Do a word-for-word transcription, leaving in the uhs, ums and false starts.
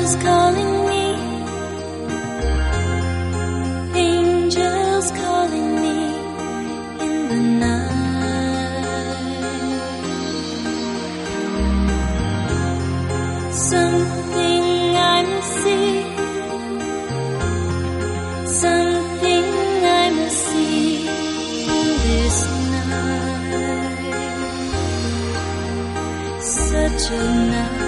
is calling me, angels calling me in the night. Something I must see, something I must see in this night. Such a night.